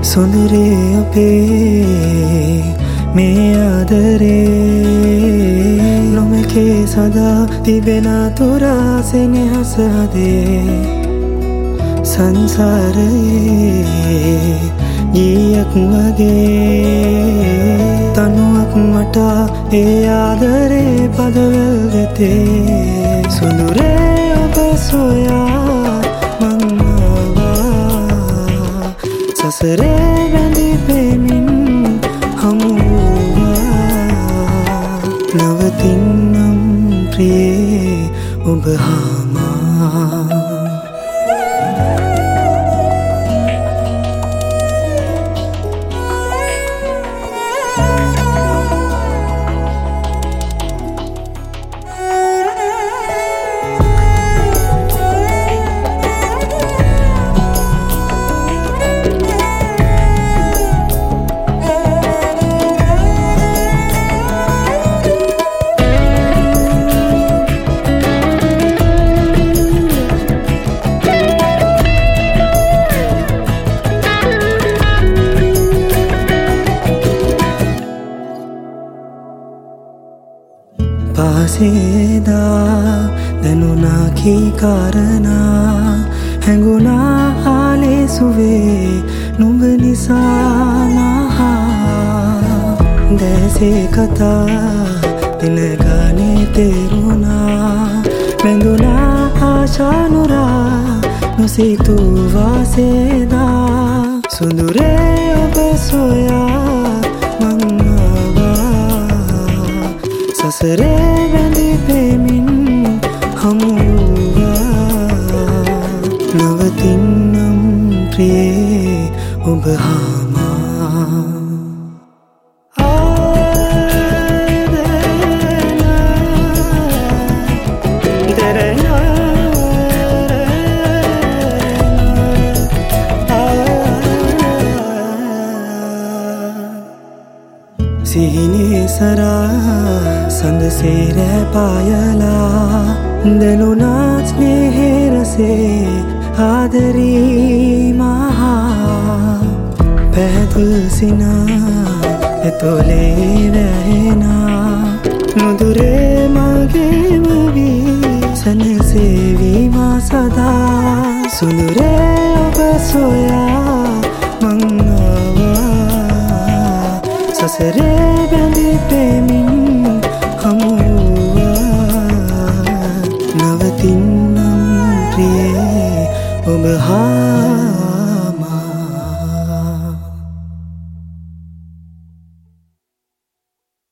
සොඳුරේ අපේ මේ ආදරේ නොමකේ සදා තිබෙන තුරා සෙනෙහස හදේ සංසාරයේ ගීයක් වගේ තනුවක් මට ඒ ආදරේ පදවල් වෙතේ සොඳුරේ ඔබ සොයා මං ආවා සසරේ බැඳී පෙමින් හමු වූවා නවතින්නම් ප්‍රියේ ඔබ හාමා පාසේදා දැනුණා කී කාරණා හැඟුණා ආලේසුවේ නුඹ නිසා නහා දැසේ කතා දින ගානේ තේරුණා බැඳුණා ආශානුරා නොසිතූ වාසේදා සොඳුරේ ඔබ සොයා මං සසරේ බැඳී පෙමින් හමු වූවා නවතින්නම් ප්‍රියේ ඔබ හාමා සිහිනේ සරා සඳසේ රැ පායලා දැනුණා ස්නේහේ රසේ ආදරී මහා පැහැදුල් සිනා එතොලේ වැහෙනා නුදුරේ මගේම වී සැනසේවී මා සදා සොඳුරේ ඔබ සොයා මං ආවා සසරේ බැඳී පෙමින්